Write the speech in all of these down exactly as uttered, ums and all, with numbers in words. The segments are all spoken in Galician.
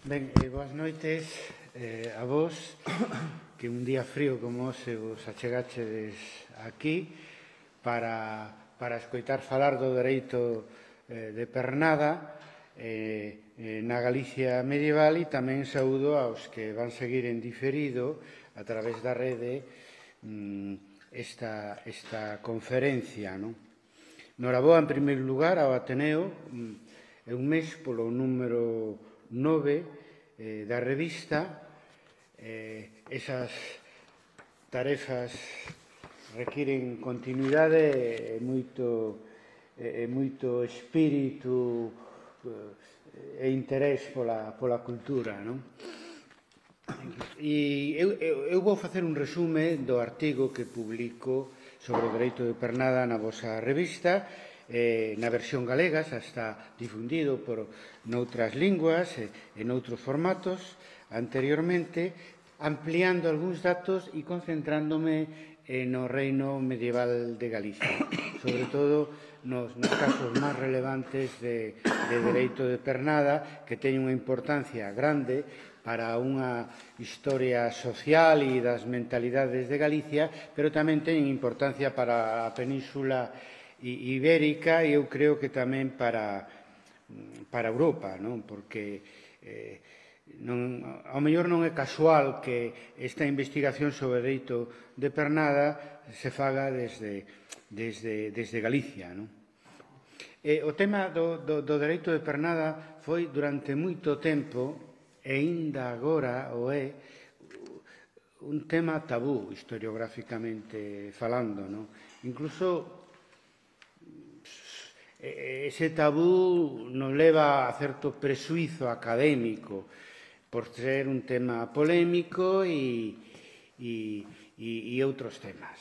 Ben, eh, boas noites eh, a vos, que un día frío como hoxe vos achegachedes aquí para, para escoitar falar do dereito eh, de pernada eh, eh, na Galicia medieval, e tamén saúdo aos que van seguir en diferido a través da rede mm, esta, esta conferencia, non? Noraboa, en primeiro lugar, ao Ateneo, é un mes polo número nove eh, da revista. Eh, esas tarefas requiren continuidade e moito, e moito espírito e interés pola, pola cultura, non? E eu, eu, eu vou facer un resume do artigo que publico sobre o dereito de pernada na vosa revista. Eh, na versión galega xa está difundido por noutras linguas e en outros formatos anteriormente, ampliando algúns datos e concentrándome eh, no reino medieval de Galicia, sobre todo nos, nos casos máis relevantes de, de dereito de pernada, que teñen unha importancia grande para unha historia social e das mentalidades de Galicia, pero tamén teñen importancia para a península ibérica e eu creo que tamén para, para Europa, non? Porque eh, non, ao mellor non é casual que esta investigación sobre o dereito de pernada se faga desde, desde, desde Galicia, non? E o tema do, do, do dereito de pernada foi durante moito tempo, e aínda agora o é, un tema tabú historiográficamente falando, non? Incluso ese tabú nos leva a certo presuizo académico por ser un tema polémico e, e, e, e outros temas.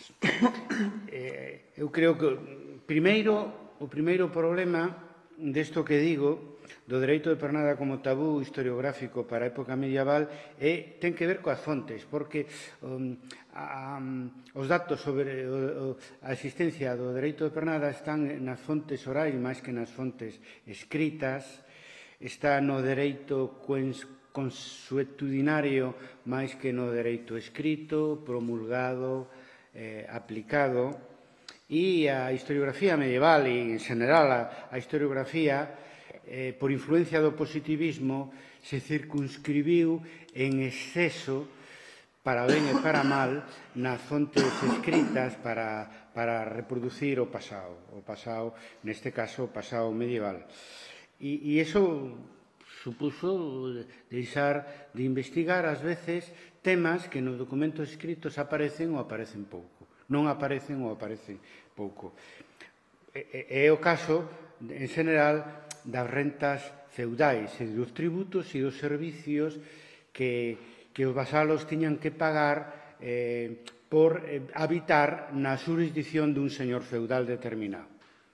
eh, eu creo que primeiro, o primeiro problema desto que digo do dereito de pernada como tabú historiográfico para a época medieval é, ten que ver coas fontes, porque um, a, um, os datos sobre o, o, a existencia do dereito de pernada están nas fontes orais máis que nas fontes escritas, está no dereito consuetudinario máis que no dereito escrito, promulgado, eh, aplicado, e a historiografía medieval e, en general, a, a historiografía eh, por influencia do positivismo se circunscribiu en exceso, para ben e para mal, nas fontes escritas para, para reproducir o pasado, o pasado, neste caso, o pasado medieval. E, e iso supuso deixar de investigar, ás veces, temas que nos documentos escritos aparecen ou aparecen pouco. Non aparecen ou aparecen pouco. É, é o caso, en general, das rentas feudais e dos tributos e dos servicios que, que os vasalos tiñan que pagar eh, por eh, habitar na xurisdición dun señor feudal determinado.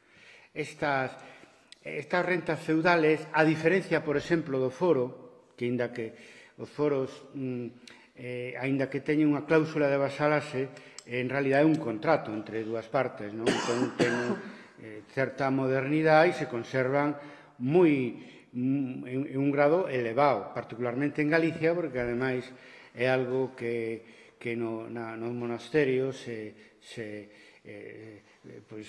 Estas, estas rentas feudales, a diferencia, por exemplo, do foro, que aínda que os foros, mm, eh, aínda que teñen unha cláusula de vasalaxe, en realidad é un contrato entre dúas partes, non? Entón, ten eh, certa modernidade e se conservan moi en, en un grado elevado, particularmente en Galicia, porque ademais é algo que, que no, na, nos monasterios se, se eh, pois,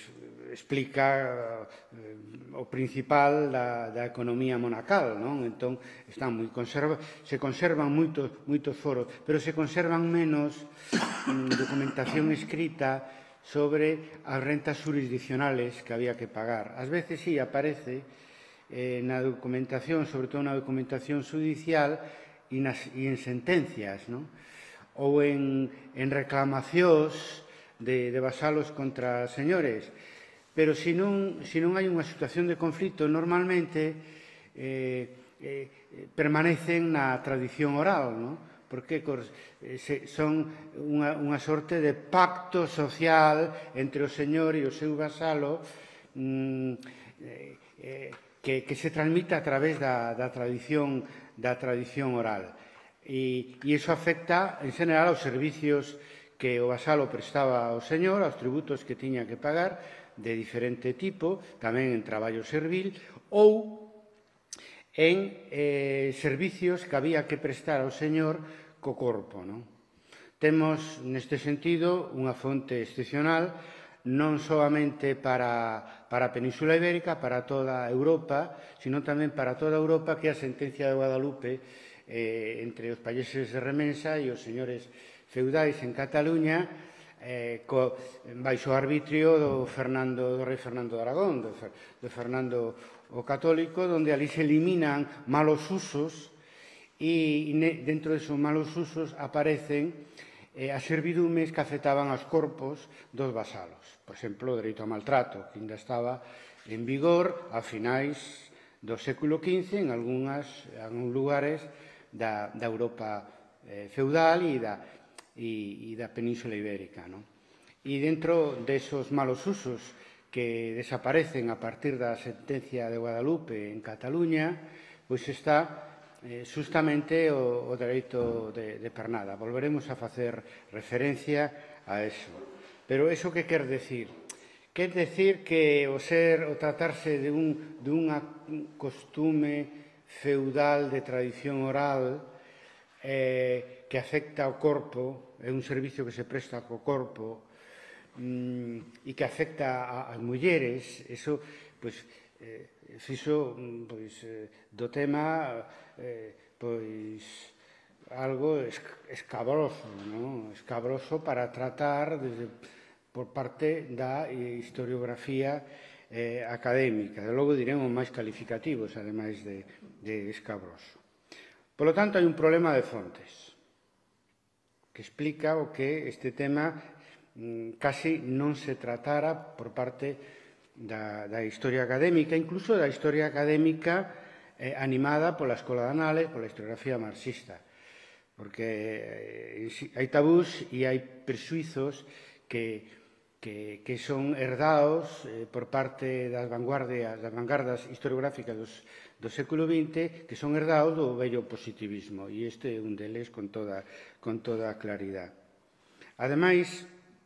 explica eh, o principal da, da economía monacal, non? Entón, están moi conserva, se conservan moitos, moitos foros, pero se conservan menos mm, documentación escrita sobre as rentas jurisdiccionales que había que pagar. Ás veces sí aparece eh, na documentación, sobre todo na documentación judicial e, nas, e en sentencias, non? Ou en, en reclamacións de, de vasalos contra señores. Pero se non, se non hai unha situación de conflito, normalmente eh, eh, permanecen na tradición oral, non? Porque eh, se, son unha, unha sorte de pacto social entre o señor e o seu vasalo mm, eh, eh, que, que se transmite a través da, da, tradición, da tradición oral. E, e iso afecta, en general, aos servicios que o vasalo prestaba ao señor, aos tributos que tiña que pagar de diferente tipo, tamén en traballo servil, ou en eh, servicios que había que prestar ao Señor co corpo, non? Temos, neste sentido, unha fonte excepcional non solamente para, para a Península Ibérica, para toda Europa, sino tamén para toda Europa, que é a sentencia de Guadalupe eh, entre os países de remensa e os señores feudais en Cataluña, eh, co, baixo o arbitrio do, Fernando, do rei Fernando de Aragón, do, do Fernando o Católico, donde ali se eliminan malos usos e, e dentro desos malos usos aparecen eh, as servidumes que afectaban aos corpos dos vasalos. Por exemplo, o dereito ao maltrato, que ainda estaba en vigor a finais do século quince en algúns lugares da, da Europa eh, feudal e da, e, e da Península Ibérica, non? E dentro desos malos usos que desaparecen a partir da sentencia de Guadalupe en Cataluña, pois está Eh, justamente o, o dereito de, de pernada. Volveremos a facer referencia a eso. Pero eso que quer decir? Quer decir que o ser, o tratarse de un, de unha costume feudal de tradición oral eh, que afecta ao corpo, é un servicio que se presta co corpo mm, e que afecta ás mulleres, eso, pois, eh, fixo pois, eh, do tema eh, pois algo escabroso, non? Escabroso para tratar desde, por parte da historiografía eh, académica. De logo diremos máis calificativos, ademais de, de escabroso. Por lo tanto, hai un problema de fontes que explica o que este tema mm, casi non se tratara por parte Da, da historia académica, incluso da historia académica eh, animada pola Escola de Anales, pola historiografía marxista. Porque eh, hai tabús e hai presuizos que, que, que son herdados eh, por parte das vanguardias, das vanguardas historiográficas dos, do século vinte, que son herdados do vello positivismo, e este é un deles con toda, con toda claridade. Ademais,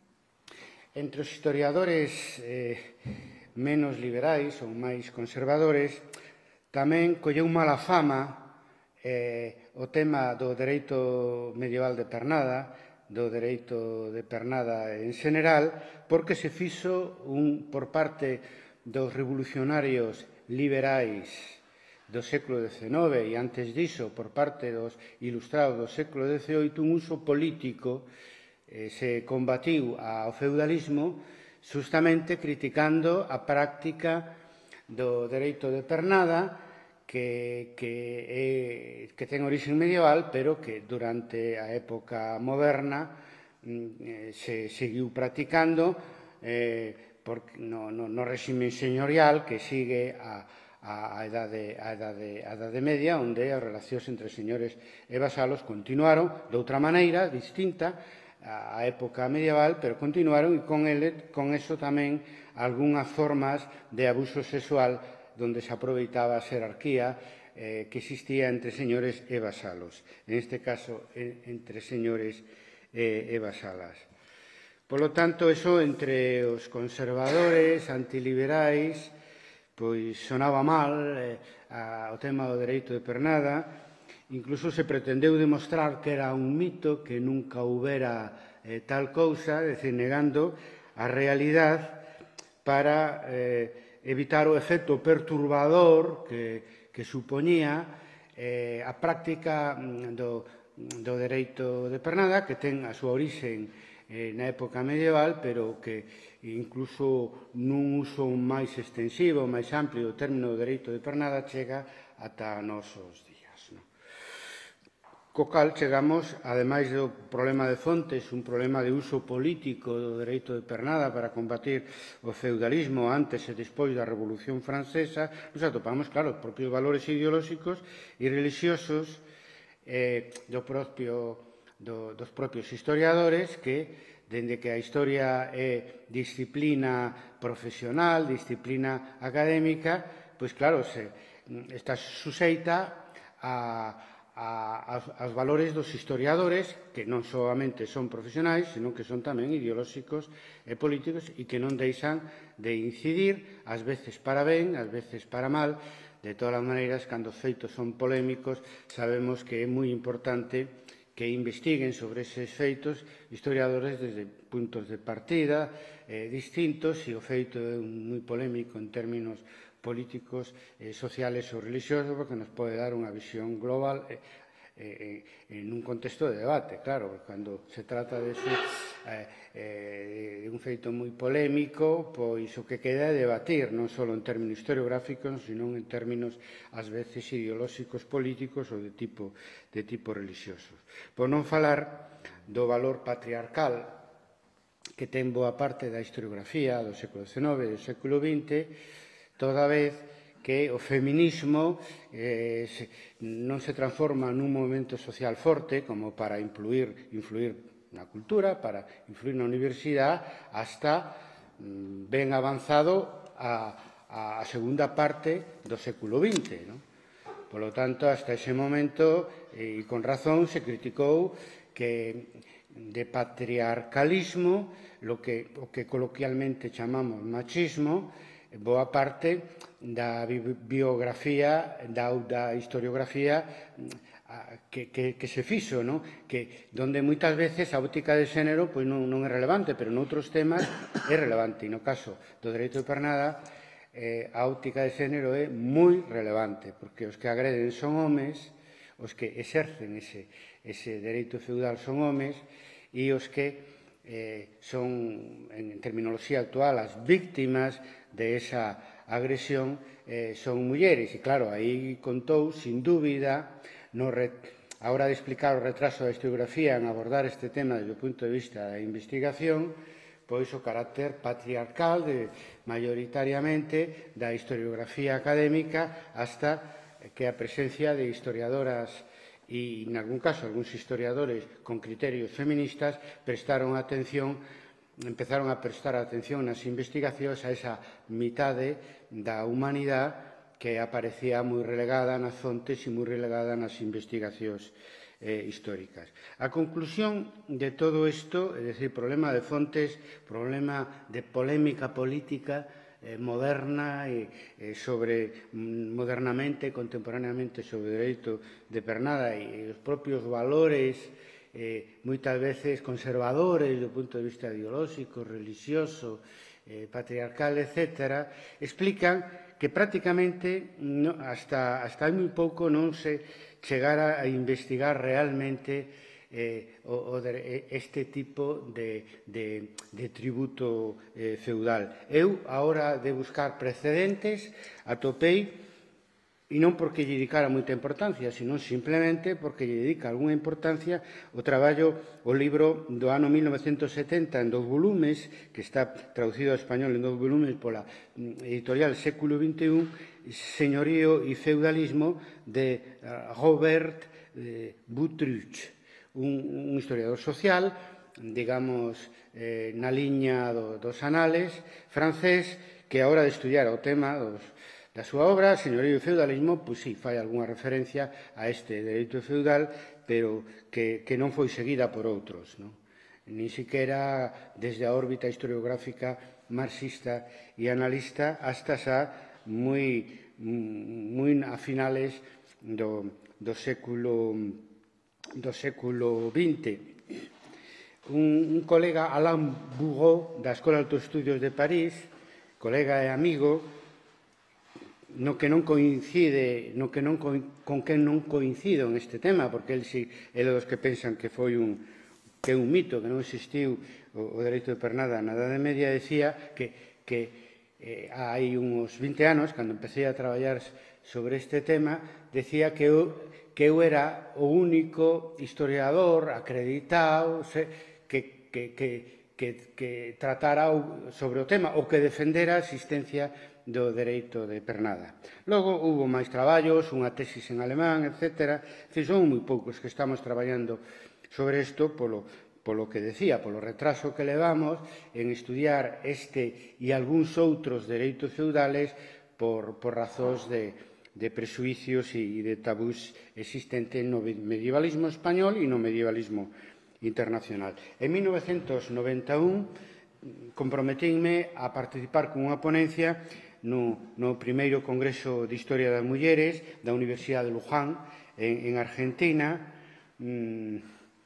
entre os historiadores eh, menos liberais ou máis conservadores, tamén colleu mala fama eh, o tema do dereito medieval de pernada, do dereito de pernada en xeral, porque se fixo un, por parte dos revolucionarios liberais do século dezenove e antes diso por parte dos ilustrados do século dezoito un uso político eh, se combatiu ao feudalismo justamente criticando a práctica do dereito de pernada que, que, é, que ten origen medieval, pero que durante a época moderna eh, se seguiu practicando eh, por, no, no, no réxime señorial que sigue a, a, edade, a, edade, a edade media, onde as relacións entre señores e vasalos continuaron de outra maneira, distinta, a época medieval, pero continuaron e con, ele, con eso tamén algunhas formas de abuso sexual donde se aproveitaba a xerarquía eh, que existía entre señores e vasalos, en este caso entre señores e, e vasalas. Por lo tanto, eso entre os conservadores, antiliberais, pois sonaba mal eh, a, o tema do dereito de pernada. Incluso se pretendeu demostrar que era un mito, que nunca houbera eh, tal cousa, é dicir, negando a realidade para eh, evitar o efecto perturbador que, que supoñía eh, a práctica do, do dereito de pernada, que ten a súa orixen eh, na época medieval, pero que incluso nun uso máis extensivo, máis amplio, o término dereito de pernada chega ata nosos días. Co cal chegamos, ademais do problema de fontes, un problema de uso político do dereito de pernada para combatir o feudalismo antes e despois da Revolución Francesa, nos atopamos, claro, os propios valores ideolóxicos e religiosos eh, do propio, do, dos propios historiadores que, dende que a historia é disciplina profesional, disciplina académica, pois claro, se, está suxeita a aos valores dos historiadores, que non solamente son profesionais, senón que son tamén ideolóxicos e políticos e que non deixan de incidir, ás veces para ben, ás veces para mal, De todas as maneiras, cando os feitos son polémicos, sabemos que é moi importante que investiguen sobre eses feitos historiadores desde puntos de partida eh, distintos, e o feito é moi polémico en términos políticos, eh, sociales ou religiosos, porque nos pode dar unha visión global eh, eh, en un contexto de debate, claro, cando se trata de ese, eh, eh, de un feito moi polémico, pois o que queda é debatir, non só en términos historiográficos, sino en términos, ás veces, ideolóxicos, políticos ou de tipo, de tipo religiosos. Por non falar do valor patriarcal que ten boa parte da historiografía do século dezenove e do século vinte, toda vez que o feminismo eh, se, non se transforma nun movimento social forte como para influir, influir na cultura, para influir na universidade, hasta mm, ben avanzado a, a segunda parte do século vinte. ¿No? Por lo tanto, hasta ese momento, e eh, con razón, se criticou que de patriarcalismo, lo que, o que coloquialmente chamamos machismo, boa parte da biografía, da, da historiografía que, que, que se fixo, ¿no? Que donde moitas veces a óptica de xénero pois non, non é relevante, pero noutros temas é relevante. E no caso do dereito de pernada, eh, a óptica de xénero é moi relevante, porque os que agreden son homes, os que exercen ese, ese dereito feudal son homes, e os que eh, son, en terminoloxía actual, as víctimas de esa agresión eh, son mulleres. E claro, aí contou, sin dúbida, no re... a hora de explicar o retraso da historiografía en abordar este tema desde o punto de vista da investigación, pois o carácter patriarcal de, maioritariamente da historiografía académica, hasta que a presencia de historiadoras e, en algún caso, algúns historiadores con criterios feministas prestaron atención, empezaron a prestar atención nas investigacións a esa mitade da humanidade que aparecía moi relegada nas fontes e moi relegada nas investigacións eh, históricas. A conclusión de todo isto, é dicir, problema de fontes, problema de polémica política eh, moderna e eh, sobre modernamente, contemporaneamente sobre o dereito de pernada e os propios valores eh, moitas veces conservadores do punto de vista ideolóxico, religioso, eh, patriarcal, etcétera, explican que prácticamente no, hasta, hasta hai moi pouco non se chegara a investigar realmente eh, o, o de, este tipo de, de, de tributo eh, feudal. Eu, a hora de buscar precedentes, atopei, e non porque lle dedicara moita importancia, sino simplemente porque lle dedica algunha importancia o traballo, o libro do ano mil novecentos setenta en dous volumes, que está traducido ao español en dous volumes pola editorial Século vinte e un, Señorío e feudalismo, de Robert Boutruche, un, un historiador social, digamos, eh, na liña do, dos anales francés, que a hora de estudiar o tema dos da súa obra, Señorío e feudalismo, pois sí, fai algunha referencia a este dereito feudal, pero que, que non foi seguida por outros, non? Ni siquiera desde a órbita historiográfica marxista e analista hasta xa moi, moi a finales do, do século do século vinte. Un, un colega, Alain Bourreau, da Escola de Altos Estudios de París, colega e amigo, no que non coincide, no que non, con quen non coincido en este tema, porque el si é dos que pensan que foi un, que é un mito, que non existiu o, o dereito de pernada na Idade Media, decía que, que eh, hai uns vinte anos, cando empecé a traballar sobre este tema, decía que eu, que eu era o único historiador acreditado se, que, que, que, que, que tratara sobre o tema ou que defendera a existencia do dereito de pernada. Logo, houve máis traballos, unha tesis en alemán, etcétera. Son moi poucos que estamos traballando sobre isto polo, polo que decía, polo retraso que levamos en estudiar este e algúns outros dereitos feudales por, por razóns de, de presuicios e de tabús existentes no medievalismo español e no medievalismo internacional. En mil novecentos noventa e un comprometínme a participar con unha ponencia no, no primeiro Congreso de Historia das Mulleres da Universidade de Luján, en, en Argentina, mmm,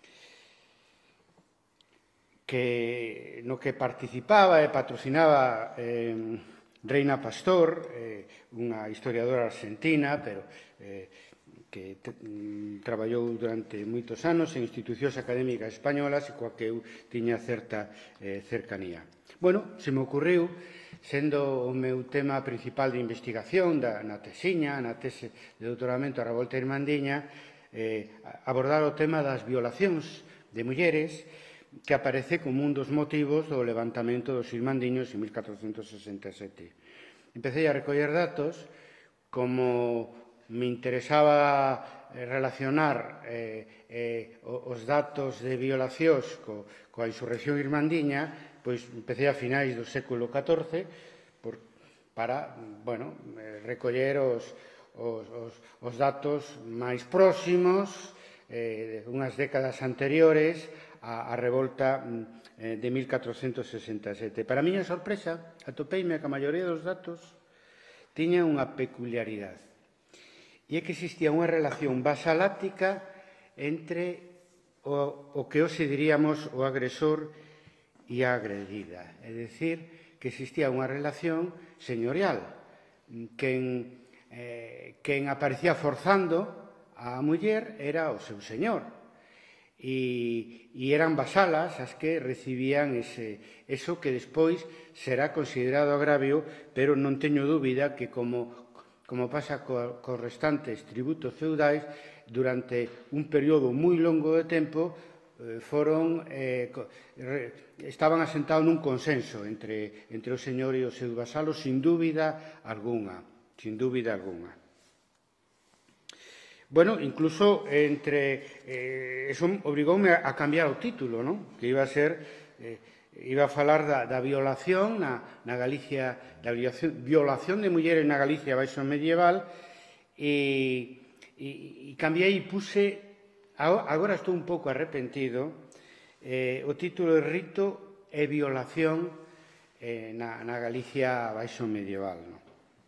que, no que participaba e patrocinaba eh, Reina Pastor, eh, unha historiadora argentina, pero eh, que mm, traballou durante moitos anos en institucións académicas españolas e coa que eu tiña certa eh, cercanía. Bueno, se me ocurriu, sendo o meu tema principal de investigación da, na tesiña, na tese de doutoramento a Revolta Irmandiña, eh, abordar o tema das violacións de mulleres que aparece como un dos motivos do levantamento dos irmandiños en mil catrocentos sesenta e sete. Empecé a recoller datos, como me interesaba relacionar eh, eh, os datos de violacións co, coa insurrección irmandiña, pois empecé a finais do século catorce por, para, bueno, recoller os, os, os, os datos máis próximos, eh, unhas décadas anteriores a, a revolta eh, de mil catrocentos sesenta e sete. Para a miña sorpresa, atopeime que a maioría dos datos tiña unha peculiaridade. E é que existía unha relación basaláctica entre o, o que hoxe diríamos o agresor e a agredida. É dicir, que existía unha relación señorial. Quen, eh, quen aparecía forzando a muller era o seu señor. E, e eran vasalas as que recibían ese, eso que despois será considerado agravio, pero non teño dúbida que como como pasa co, cos restantes tributos feudais, durante un período moi longo de tempo eh, foron, eh, re, estaban asentados nun consenso entre, entre o señor e os seus vasalos, sin dúbida alguna, sin dúbida alguna. Bueno, incluso entre, eh, eso obrigoume a, a cambiar o título, ¿no? Que iba a ser... Eh, Iba a falar da, da violación na, na Galicia, da violación, violación de mulleres na Galicia baixo medieval, e, e, e cambiei e puse, agora estou un pouco arrepentido, eh, o título é Rito e violación eh, na, na Galicia baixo medieval. No?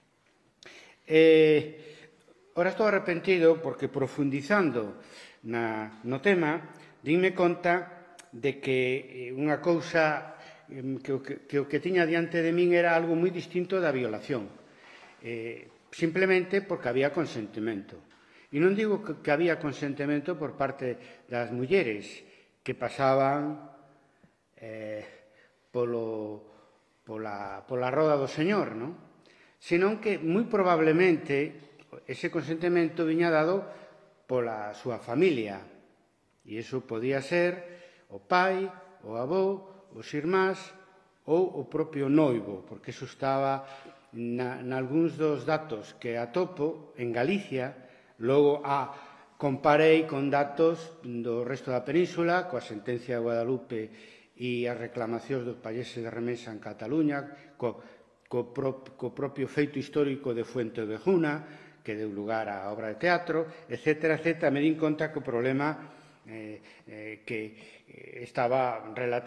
Eh, ora estou arrepentido porque profundizando na, no tema, dime conta de que unha cousa que o que, que, o que tiña diante de min era algo moi distinto da violación. Eh, simplemente porque había consentimento. E non digo que, que había consentimento por parte das mulleres que pasaban eh, polo, pola, pola roda do Señor, non? Senón que moi probablemente ese consentimento viña dado pola súa familia. E iso podía ser o pai, o avó, os irmáns ou o propio noivo, porque iso estaba na, nalgúns dos datos que atopo en Galicia, logo a comparei con datos do resto da península, coa sentencia de Guadalupe e as reclamacións dos países de remesa en Cataluña, co, co, pro, co propio feito histórico de Fuente de Juna, que deu lugar á obra de teatro, etcétera, etcétera, me din conta que o problema eh, eh, que estaba relativamente